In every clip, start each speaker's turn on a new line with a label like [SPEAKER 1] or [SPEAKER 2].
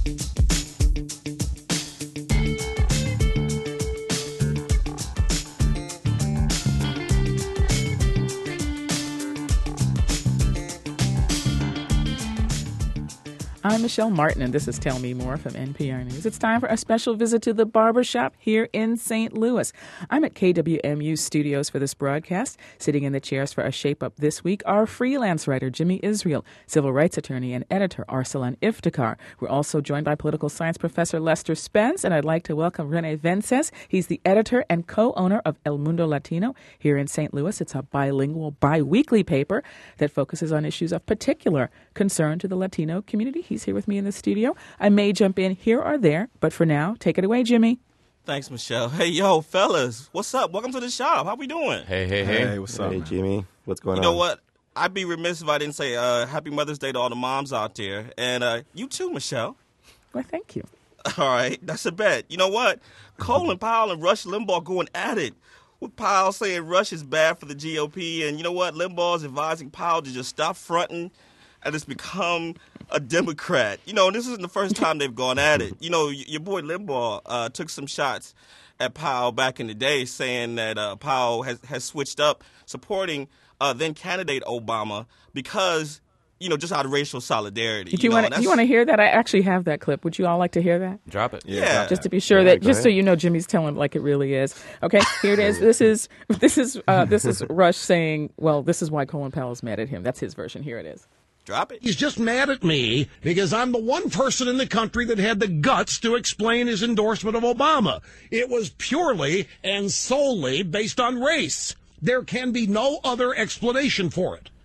[SPEAKER 1] I'm Michelle Martin, and this is Tell Me More from NPR News. It's time for a special visit to the barbershop here in St. Louis. I'm at KWMU studios for this broadcast. Sitting in the chairs for a shape-up this week are freelance writer Jimmy Israel, civil rights attorney and editor Arsalan Iftikhar. We're also joined by political science professor Lester Spence, and I'd like to welcome Rene Vences. He's the editor and co-owner of El Mundo Latino here in St. Louis. It's a bilingual, bi-weekly paper that focuses on issues of particular concern to the Latino community. He's here with me in the studio. I may jump in here or there, but for now, take it away, Jimmy.
[SPEAKER 2] Thanks, Michelle. Hey, yo, fellas, what's up? Welcome to the shop. How we doing?
[SPEAKER 3] Hey, what's up?
[SPEAKER 4] Hey, Jimmy, what's going on?
[SPEAKER 2] You know what? I'd be remiss if I didn't say Happy Mother's Day to all the moms out there. And you too, Michelle.
[SPEAKER 1] Well, thank you.
[SPEAKER 2] All right, that's a bet. You know what? Colin Powell and Rush Limbaugh going at it. With Powell saying Rush is bad for the GOP. And you know what? Limbaugh is advising Powell to just stop fronting and it's become a Democrat. You know, this isn't the first time they've gone at it. You know, your boy Limbaugh took some shots at Powell back in the day, saying that Powell has switched up supporting then candidate Obama because, you know, just out of racial solidarity.
[SPEAKER 1] You want to hear that? I actually have that clip. Would you all like to hear that?
[SPEAKER 3] Drop it.
[SPEAKER 2] Yeah.
[SPEAKER 1] Just to be sure that, just so you know, Jimmy's telling like it really is. Okay, here it is. This is Rush saying, well, this is why Colin Powell's mad at him. That's his version. Here it is.
[SPEAKER 2] Drop it.
[SPEAKER 5] He's just mad at me because I'm the one person in the country that had the guts to explain his endorsement of Obama. It was purely and solely based on race. There can be no other explanation for it.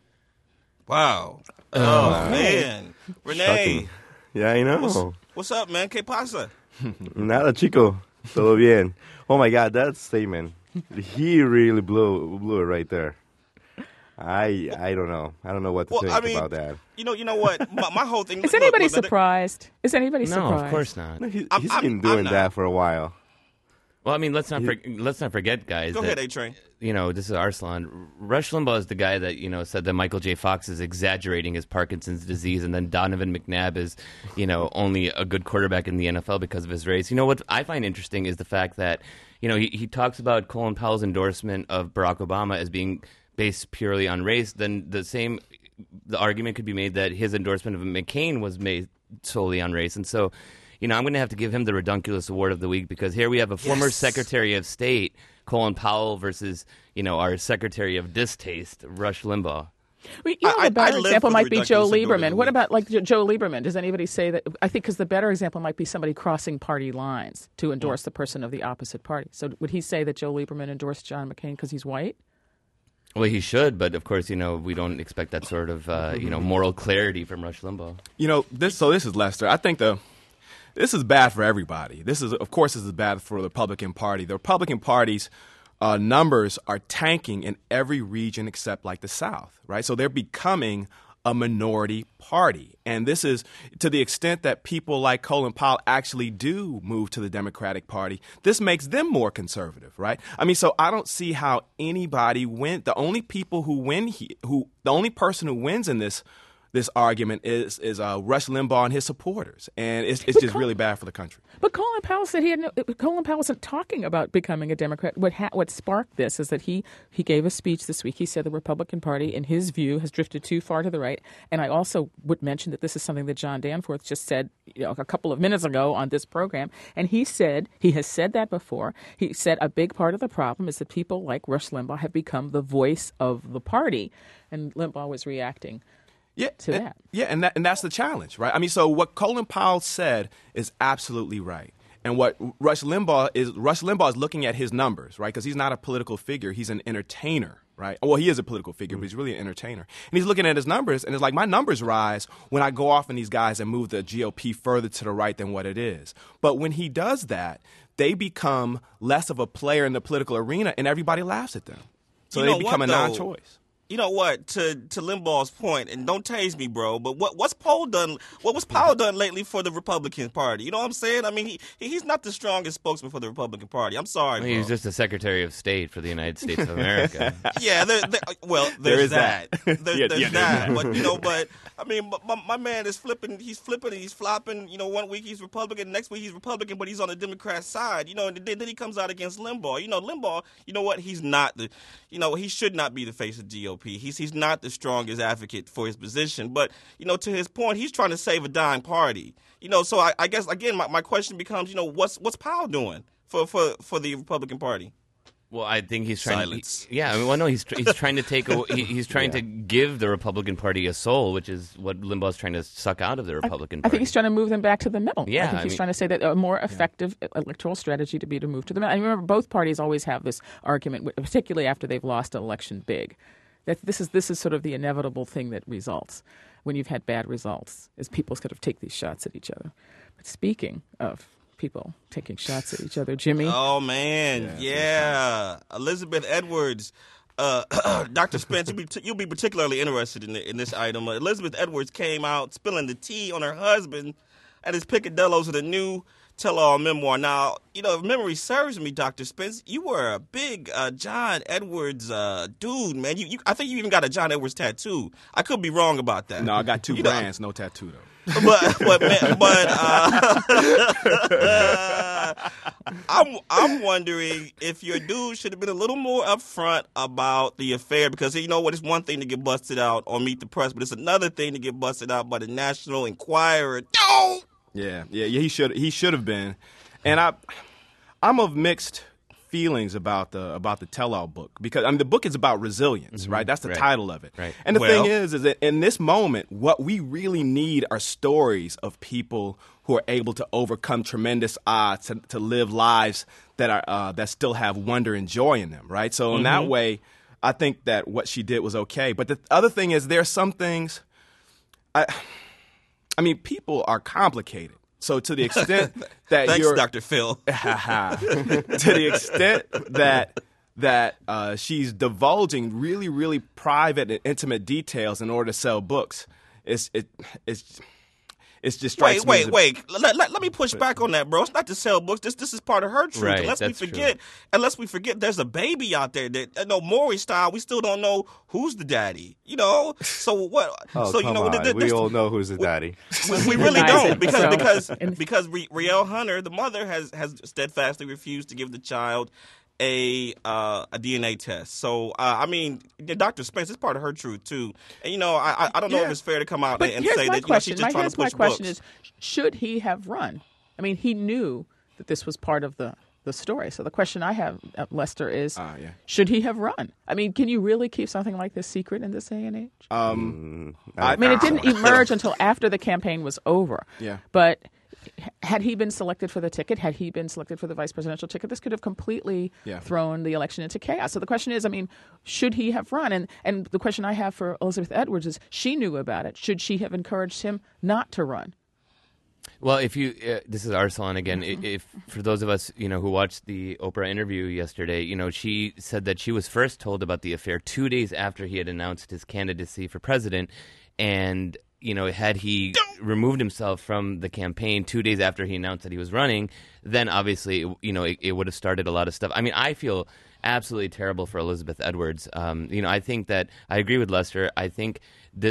[SPEAKER 2] Wow. Oh, man. Renee.
[SPEAKER 4] Shocking. Yeah, I know.
[SPEAKER 2] What's up, man? ¿Qué pasa?
[SPEAKER 4] Nada, chico. Todo bien. Oh, my God, that statement. He really blew it right there. I don't know. I don't know what to think about that.
[SPEAKER 2] You know what? My whole thing.
[SPEAKER 1] Is anybody surprised? Is anybody surprised?
[SPEAKER 3] No, of course not.
[SPEAKER 4] No, he's been doing that for a while.
[SPEAKER 3] Well, I mean, let's not forget, guys.
[SPEAKER 2] Go ahead, A-Train.
[SPEAKER 3] You know, this is Arsalan. Rush Limbaugh is the guy that, you know, said that Michael J. Fox is exaggerating his Parkinson's disease, and then Donovan McNabb is, you know, only a good quarterback in the NFL because of his race. You know, what I find interesting is the fact that, you know, he talks about Colin Powell's endorsement of Barack Obama as being based purely on race. Then the argument could be made that his endorsement of McCain was made solely on race. And so, you know, I'm going to have to give him the Redunculous Award of the Week because here we have a former Secretary of State, Colin Powell, versus, you know, our Secretary of Distaste, Rush Limbaugh.
[SPEAKER 1] Well, you know, the better example might be Joe Lieberman. What about, like, Joe Lieberman? Does anybody say that? I think because the better example might be somebody crossing party lines to endorse the person of the opposite party. So would he say that Joe Lieberman endorsed John McCain because he's white?
[SPEAKER 3] Well, he should, but of course, you know, we don't expect that sort of, you know, moral clarity from Rush Limbaugh.
[SPEAKER 6] You know, this is Lester. I think this is bad for everybody. This is bad for the Republican Party. The Republican Party's numbers are tanking in every region except like the South, right? So they're becoming a minority party. And this is to the extent that people like Colin Powell actually do move to the Democratic Party. This makes them more conservative, right? I mean, so I don't see how anybody win. The only people who win, the only person who wins in this argument is Rush Limbaugh and his supporters, and it's just really bad for the country.
[SPEAKER 1] But Colin Powell said Colin Powell wasn't talking about becoming a Democrat. What sparked this is that he gave a speech this week. He said the Republican Party, in his view, has drifted too far to the right. And I also would mention that this is something that John Danforth just said, you know, a couple of minutes ago on this program. And he has said that before. He said a big part of the problem is that people like Rush Limbaugh have become the voice of the party, and Limbaugh was reacting.
[SPEAKER 6] And that's the challenge, right? I mean, so what Colin Powell said is absolutely right. And what Rush Limbaugh is looking at his numbers, right? Because he's not a political figure. He's an entertainer, right? Well, he is a political figure, but he's really an entertainer. And he's looking at his numbers, and it's like, my numbers rise when I go off on these guys and move the GOP further to the right than what it is. But when he does that, they become less of a player in the political arena, and everybody laughs at them. So they become a non-choice.
[SPEAKER 2] you know what? To Limbaugh's point, and don't tase me, bro. But what's Powell done? What was Powell done lately for the Republican Party? You know what I'm saying? I mean, he's not the strongest spokesman for the Republican Party. I'm sorry, bro.
[SPEAKER 3] He's just the Secretary of State for the United States of America.
[SPEAKER 2] Yeah, there's that. There's that. But but I mean, my man is flipping. He's flipping. He's flopping. You know, one week he's Republican, next week he's Republican, but he's on the Democrat side. You know, and then he comes out against Limbaugh. You know, Limbaugh. You know what? He's not the. You know, he should not be the face of GOP. He's not the strongest advocate for his position. But you know, to his point, he's trying to save a dying party. You know, so I guess again, my question becomes, you know, what's Powell doing for the Republican Party?
[SPEAKER 3] Well, I think he's trying.
[SPEAKER 2] Silence.
[SPEAKER 3] He's trying to take. He's trying to give the Republican Party a soul, which is what Limbaugh's trying to suck out of the Republican Party.
[SPEAKER 1] I think he's trying to move them back to the middle.
[SPEAKER 3] Yeah,
[SPEAKER 1] I think he's trying to say that a more effective electoral strategy to move to the middle. And remember, both parties always have this argument, particularly after they've lost an election big, that this is sort of the inevitable thing that results when you've had bad results, is people sort of take these shots at each other. But speaking of people taking shots at each other, Jimmy.
[SPEAKER 2] Oh man, yeah. Elizabeth Edwards, Dr. Spence, you'll be particularly interested in this item. Elizabeth Edwards came out spilling the tea on her husband at his picadillos with a new tell-all memoir. Now, you know, if memory serves me, Dr. Spence, you were a big John Edwards dude, man. I think you even got a John Edwards tattoo. I could be wrong about that.
[SPEAKER 6] No, I got two brands, no tattoo though.
[SPEAKER 2] I'm wondering if your dude should have been a little more upfront about the affair, because you know what, it's one thing to get busted out on Meet the Press, but it's another thing to get busted out by the National Enquirer. No.
[SPEAKER 6] Yeah, he should have been, and I'm of mixed feelings about the tell-all book, because I mean the book is about resilience, right? That's the title of it.
[SPEAKER 3] Right.
[SPEAKER 6] And the thing is that in this moment, what we really need are stories of people who are able to overcome tremendous odds to live lives that are that still have wonder and joy in them, right? So in that way, I think that what she did was okay. But the other thing is, there are some things. I mean, people are complicated. So to the extent that
[SPEAKER 2] Thanks, Dr. Phil.
[SPEAKER 6] To the extent that she's divulging really, really private and intimate details in order to sell books, it's just strikes me.
[SPEAKER 2] Wait. Let me push back on that, bro. It's not to sell books. This is part of her truth.
[SPEAKER 3] Right,
[SPEAKER 2] Unless we forget, there's a baby out there that, Maury style, we still don't know who's the daddy. You know, so what?
[SPEAKER 4] Oh,
[SPEAKER 2] so
[SPEAKER 4] come on. We all know who's the daddy.
[SPEAKER 2] We really don't, because Rielle Hunter, the mother, has steadfastly refused to give the child a DNA test. So, I mean, Dr. Spence, it's part of her truth, too. And, I don't know if it's fair to come out and say that she's just trying to push books.
[SPEAKER 1] My question is, should he have run? I mean, he knew that this was part of the story. So the question I have, Lester, is, should he have run? I mean, can you really keep something like this secret in this day and age?
[SPEAKER 6] I
[SPEAKER 1] mean, it didn't emerge until after the campaign was over.
[SPEAKER 6] Yeah.
[SPEAKER 1] But had he been selected for the ticket, had he been selected for the vice presidential ticket, this could have completely thrown the election into chaos. So the question is, I mean, should he have run? And the question I have for Elizabeth Edwards is, she knew about it. Should she have encouraged him not to run?
[SPEAKER 3] Well, if you, this is Arsalan again. If for those of us, who watched the Oprah interview yesterday, she said that she was first told about the affair 2 days after he had announced his candidacy for president, and had he removed himself from the campaign 2 days after he announced that he was running, then obviously, it would have started a lot of stuff. I mean, I feel absolutely terrible for Elizabeth Edwards. I think that I agree with Lester. I think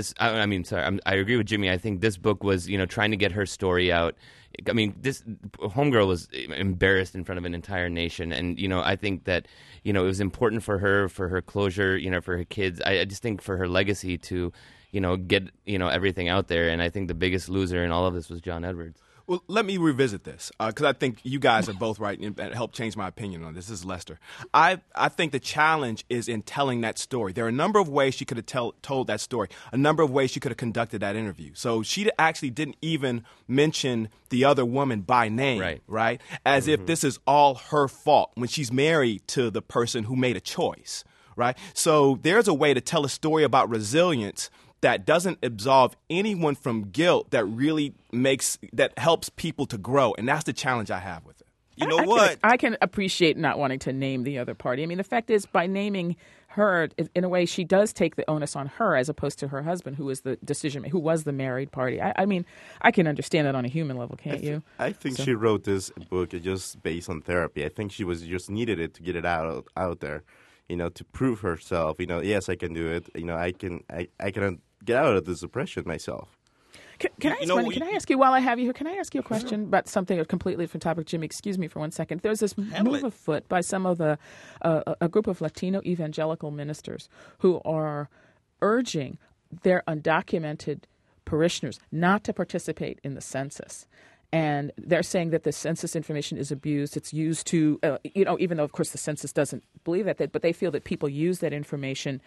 [SPEAKER 3] I agree with Jimmy. I think this book was, trying to get her story out. I mean, this homegirl was embarrassed in front of an entire nation. And, I think that, it was important for her closure, for her kids. I just think for her legacy to, get, everything out there. And I think the biggest loser in all of this was John Edwards.
[SPEAKER 6] Well, let me revisit this, because I think you guys are both right and helped change my opinion on this. This is Lester. I think the challenge is in telling that story. There are a number of ways she could have told that story, a number of ways she could have conducted that interview. So she actually didn't even mention the other woman by name, right? As if this is all her fault when she's married to the person who made a choice, right? So there's a way to tell a story about resilience that doesn't absolve anyone from guilt, that really that helps people to grow. And that's the challenge I have with it.
[SPEAKER 2] you know what?
[SPEAKER 1] I can appreciate not wanting to name the other party. I mean, the fact is, by naming her, in a way, she does take the onus on her as opposed to her husband, who was the who was the married party. I mean, I can understand that on a human level, can't you?
[SPEAKER 4] I think she wrote this book just based on therapy. I think she just needed it to get it out there, to prove herself. Yes, I can do it. I can get out of this depression myself.
[SPEAKER 1] Can I ask you, while I have you here, can I ask you a question about something, a completely different topic? Jimmy, excuse me for 1 second. There's this move afoot by some of a group of Latino evangelical ministers who are urging their undocumented parishioners not to participate in the census. And they're saying that the census information is abused. It's used to, even though, of course, the census doesn't believe that, but they feel that people use that information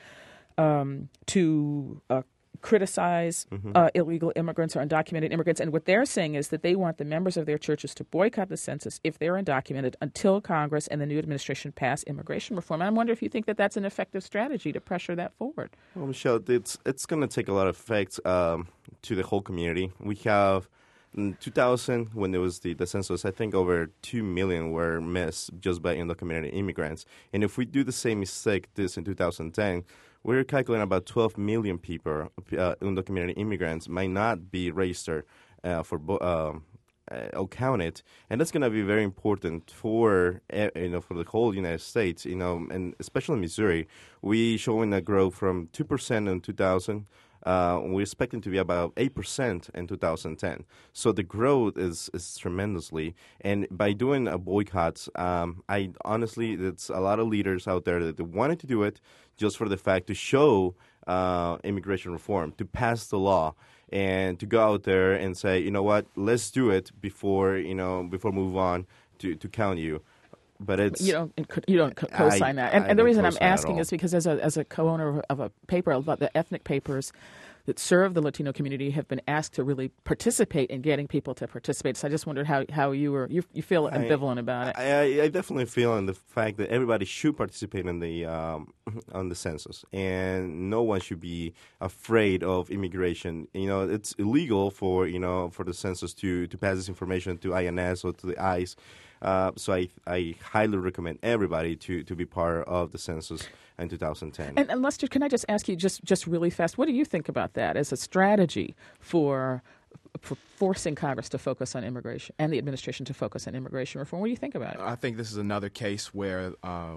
[SPEAKER 1] to criticize illegal immigrants or undocumented immigrants. And what they're saying is that they want the members of their churches to boycott the census if they're undocumented until Congress and the new administration pass immigration reform. And I wonder if you think that that's an effective strategy to pressure that forward.
[SPEAKER 4] Well, Michelle, it's going to take a lot of effects to the whole community. We have, in 2000, when there was the census, I think over 2 million were missed just by undocumented immigrants. And if we do the same mistake this in 2010, we're calculating about 12 million people, undocumented immigrants, might not be registered or counted, and that's going to be very important for for the whole United States, and especially Missouri. We showing a growth from 2% in 2000. We're expecting to be about 8% in 2010. So the growth is tremendously. And by doing a boycotts, I honestly, it's a lot of leaders out there that wanted to do it just for the fact to show immigration reform, to pass the law, and to go out there and say, you know what, let's do it before move on to count you. But you don't
[SPEAKER 1] co-sign that, and the reason I'm asking is because as a co-owner of a paper about the ethnic papers that serve the Latino community have been asked to really participate in getting people to participate. So I just wondered how you feel ambivalent about it.
[SPEAKER 4] I definitely feel in the fact that everybody should participate in the on the census, and no one should be afraid of immigration. It's illegal for the census to pass this information to INS or to the ICE. So I highly recommend everybody to be part of the census in 2010.
[SPEAKER 1] And Lester, can I just ask you just really fast, what do you think about that as a strategy for forcing Congress to focus on immigration and the administration to focus on immigration reform? What do you think about it?
[SPEAKER 6] I think this is another case where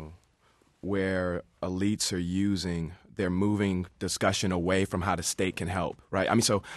[SPEAKER 6] elites are they're moving discussion away from how the state can help, right? I mean, so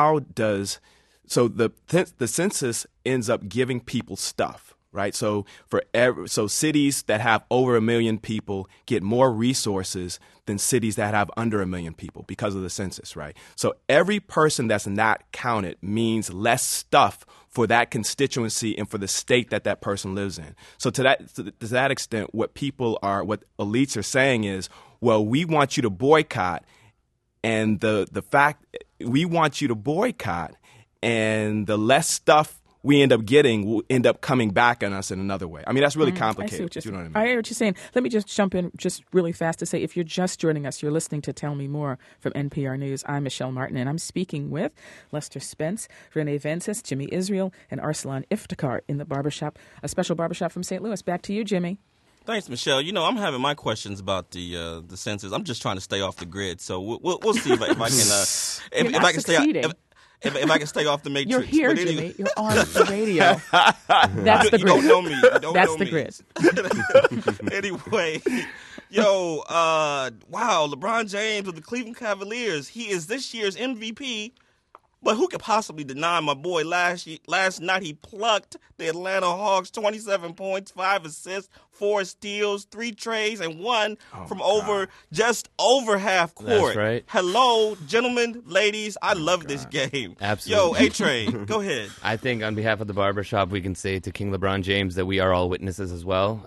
[SPEAKER 6] the census ends up giving people stuff. Right, so cities that have over 1 million people get more resources than cities that have under 1 million people because of the census. Right, so every person that's not counted means less stuff for that constituency and for the state that person lives in. So to that extent, what elites are saying is, well, we want you to boycott, and the fact we want you to boycott, and the less stuff we end up getting will end up coming back on us in another way. I mean, that's really complicated.
[SPEAKER 1] I see
[SPEAKER 6] what I mean?
[SPEAKER 1] I hear what you're saying. Let me just jump in just really fast to say, if you're just joining us, you're listening to Tell Me More from NPR News. I'm Michelle Martin, and I'm speaking with Lester Spence, Renee Vences, Jimmy Israel, and Arsalan Iftikhar in the barbershop, a special barbershop from St. Louis. Back to you, Jimmy.
[SPEAKER 2] Thanks, Michelle. I'm having my questions about the census. I'm just trying to stay off the grid, so we'll see if I can stay. If I can stay off the matrix.
[SPEAKER 1] You're here, Jimmy. You're on the radio. That's the grid.
[SPEAKER 2] You don't know me.
[SPEAKER 1] That's the grid.
[SPEAKER 2] Anyway, wow, LeBron James of the Cleveland Cavaliers. He is this year's MVP. But who could possibly deny my boy last night he plucked the Atlanta Hawks 27 points, 5 assists, 4 steals, 3 trays, and 1 from just over half court.
[SPEAKER 3] That's right.
[SPEAKER 2] Hello, gentlemen, ladies. I love this game.
[SPEAKER 3] Absolutely.
[SPEAKER 2] Yo, A-Train, go ahead.
[SPEAKER 3] I think on behalf of the barbershop, we can say to King LeBron James that we are all witnesses as well.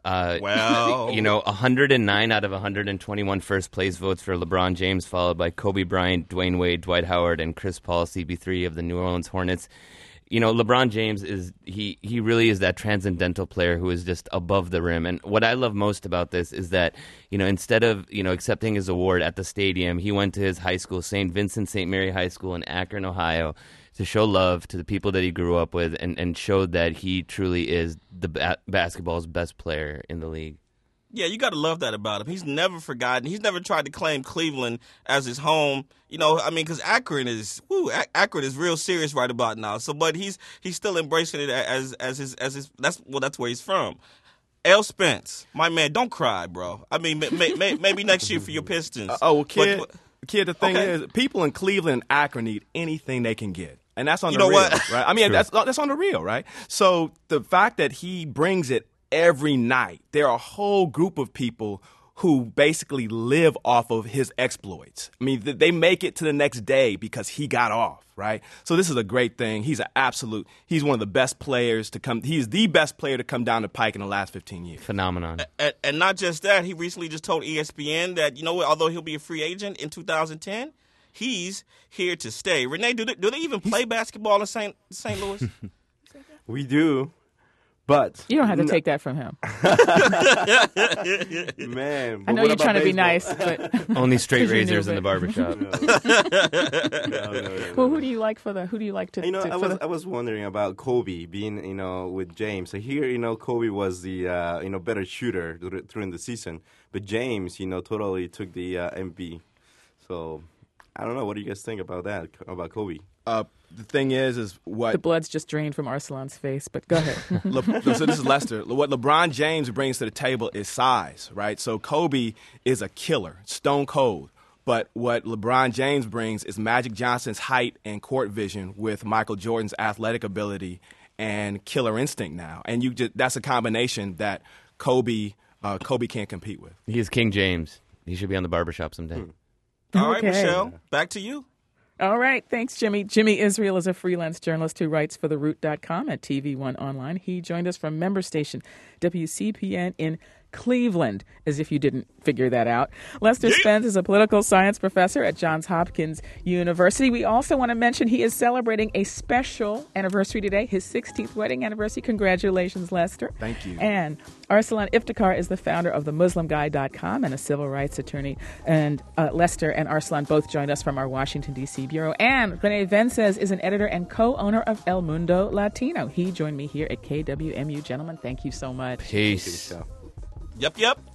[SPEAKER 3] 109 out of 121 first place votes for LeBron James, followed by Kobe Bryant, Dwayne Wade, Dwight Howard, and Chris Paul, CB3 of the New Orleans Hornets. LeBron James he really is that transcendental player who is just above the rim. And what I love most about this is that, instead of, accepting his award at the stadium, he went to his high school, St. Vincent St. Mary High School in Akron, Ohio, to show love to the people that he grew up with and showed that he truly is the basketball's best player in the league.
[SPEAKER 2] Yeah, you got to love that about him. He's never forgotten. He's never tried to claim Cleveland as his home. You know, I mean, because Akron is real serious right about now. So, but he's still embracing it as his. That's where he's from. L. Spence, my man, don't cry, bro. I mean, maybe next year for your Pistons.
[SPEAKER 6] Kid, the thing is, people in Cleveland and Akron need anything they can get. And that's on the real,
[SPEAKER 2] what?
[SPEAKER 6] right? I mean, that's on the real, right? So the fact that he brings it every night, there are a whole group of people who basically live off of his exploits. I mean, they make it to the next day because he got off, right? So this is a great thing. He's one of the best players to come. He's the best player to come down the pike in the last 15 years.
[SPEAKER 3] Phenomenon.
[SPEAKER 2] And not just that, he recently just told ESPN that, you know what, although he'll be a free agent in 2010, he's here to stay. Renee, do they even play basketball in St. Louis?
[SPEAKER 4] We do. But
[SPEAKER 1] You don't have to take that from him.
[SPEAKER 4] man,
[SPEAKER 1] I know you're trying to be nice, but
[SPEAKER 3] Only straight
[SPEAKER 1] 'Cause you knew
[SPEAKER 3] razors in the
[SPEAKER 1] it.
[SPEAKER 3] barbershop.
[SPEAKER 1] well, who do you like to?
[SPEAKER 4] You know,
[SPEAKER 1] to
[SPEAKER 4] I was wondering about Kobe being, you know, with James. So here, you know, Kobe was the, better shooter during the season, but James, you know, totally took the MVP. So I don't know. What do you guys think about that? About Kobe?
[SPEAKER 6] The thing is what
[SPEAKER 1] the blood's just drained from Arsalan's face, but go ahead.
[SPEAKER 6] So this is Lester. What LeBron James brings to the table is size, right? So Kobe is a killer, stone cold. But what LeBron James brings is Magic Johnson's height and court vision with Michael Jordan's athletic ability and killer instinct now. And that's a combination that Kobe can't compete with.
[SPEAKER 3] He is King James. He should be on the barbershop someday.
[SPEAKER 2] All right,
[SPEAKER 1] Okay.
[SPEAKER 2] Michelle, back to you.
[SPEAKER 1] All right. Thanks, Jimmy. Jimmy Israel is a freelance journalist who writes for TheRoot.com at TV One Online. He joined us from member station WCPN in Cleveland, as if you didn't figure that out. Lester Spence is a political science professor at Johns Hopkins University. We also want to mention he is celebrating a special anniversary today, his 16th wedding anniversary. Congratulations, Lester.
[SPEAKER 6] Thank you.
[SPEAKER 1] And Arsalan Iftikhar is the founder of TheMuslimGuy.com and a civil rights attorney. And Lester and Arsalan both joined us from our Washington, D.C. bureau. And Rene Vences is an editor and co-owner of El Mundo Latino. He joined me here at KWMU. Gentlemen, thank you so much.
[SPEAKER 3] Peace.
[SPEAKER 2] Yep.